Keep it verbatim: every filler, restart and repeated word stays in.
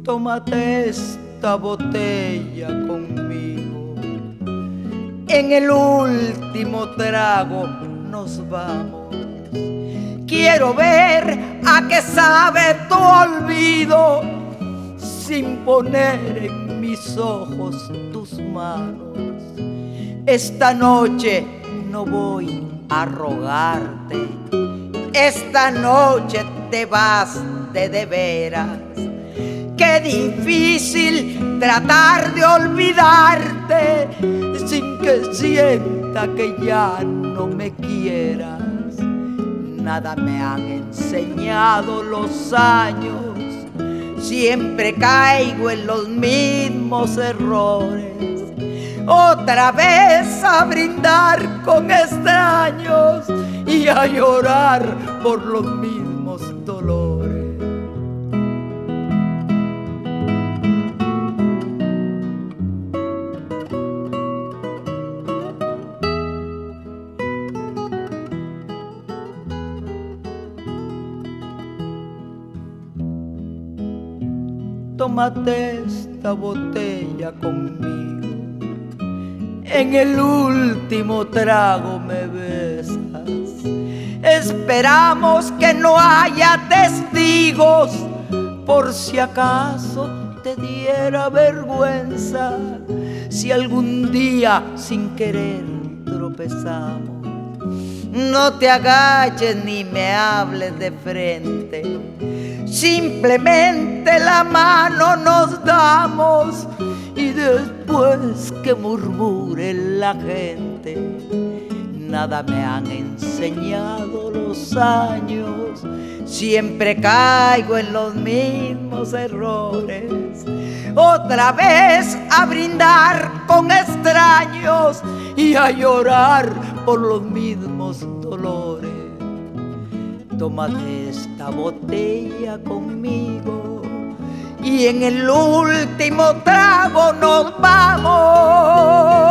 Tómate esta botella conmigo. En el último trago nos vamos. Quiero ver a qué sabe tu olvido sin poner en mis ojos tus manos. Esta noche no voy a rogarte. Esta noche te vas de de veras. Qué difícil tratar de olvidarte sin que sienta que ya no me quieras. Nada me han enseñado los años, siempre caigo en los mismos errores. Otra vez a brindar con extraños y a llorar por los mismos dolores. Tómate esta botella conmigo. En el último trago me besas. Esperamos que no haya testigos, por si acaso te diera vergüenza. Si algún día sin querer tropezamos, no te agaches ni me hables de frente. Simplemente la mano nos damos y después que murmure la gente. Nada me han enseñado los años, siempre caigo en los mismos errores. Otra vez a brindar con extraños y a llorar por los mismos dolores. Tómate esta botella conmigo y en el último trago nos vamos.